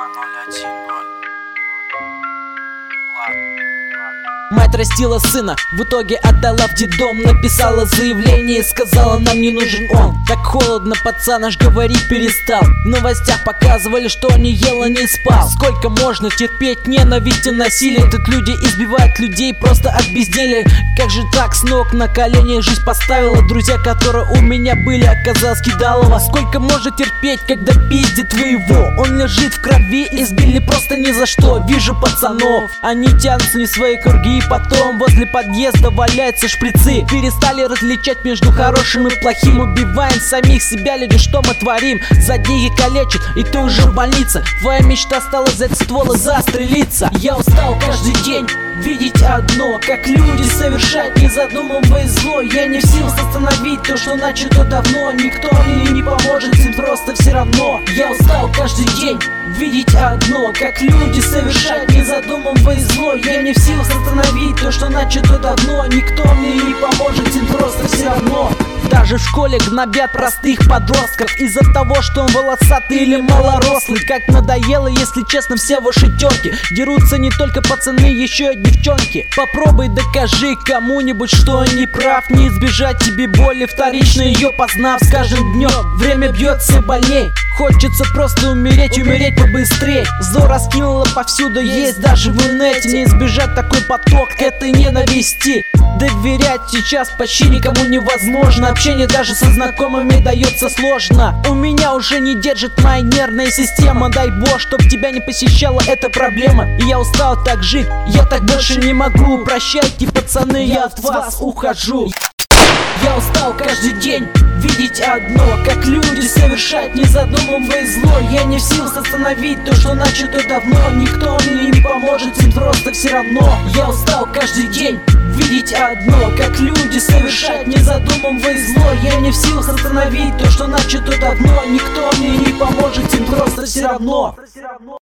Мать растила сына, в итоге отдала в детдом. Написала заявление и сказала, нам не нужен он. Так холодно, пацан аж говорить перестал. В новостях показывали, что не ел и не спал. Сколько можно терпеть ненависть и насилие? Тут люди избивают людей просто от безделия. Как же так, с ног на колени жизнь поставила? Друзья, которые у меня были, оказалось кидалово. Сколько можно терпеть, когда пиздит твоего? Он лежит в крови, избили просто ни за что. Вижу пацанов, они тянутся не свои круги. И потом возле подъезда валяются шприцы. Перестали различать между хорошим и плохим. Убиваем самих себя, люди, что мы творим? За деньги калечат, и ты уже в больнице. Твоя мечта стала взять ствол и застрелиться. Я устал каждый день видеть одно, как люди совершают, не задумываясь, зло. Я не в силах остановить то, что начато давно. Никто мне не поможет, им просто все равно. Я устал каждый день видеть одно, как люди совершают, не задумываясь, зло. Я не в силах остановить то, что начато давно. Никто мне не поможет, им просто все равно. Даже в школе гнобят простых подростков из-за того, что он волосатый или малорослый. Как надоело, если честно, все ваши тёрки. Дерутся не только пацаны, еще и девчонки. Попробуй докажи кому-нибудь, что он не прав. Не избежать тебе боли, вторично ее познав. С каждым днем время бьет все больней. Хочется просто умереть, умереть побыстрее. Зло раскинуло повсюду, есть даже в инете. Не избежать такой поток этой ненависти. Доверять сейчас почти никому невозможно. Общение даже со знакомыми дается сложно. У меня уже не держит моя нервная система. Дай бог, чтоб тебя не посещала эта проблема. И я устал так жить, я так больше не могу. Прощайте, пацаны, я от вас ухожу. Я устал каждый день видеть одно, как люди совершают, не задумываясь, зло. Я не в силах остановить то, что начато давно. Никто мне не поможет, им просто все равно. Я устал каждый день видеть одно, как люди совершают, не задумываясь, зло. Я не в силах остановить то, что начато давно. Никто мне не поможет, им просто все равно.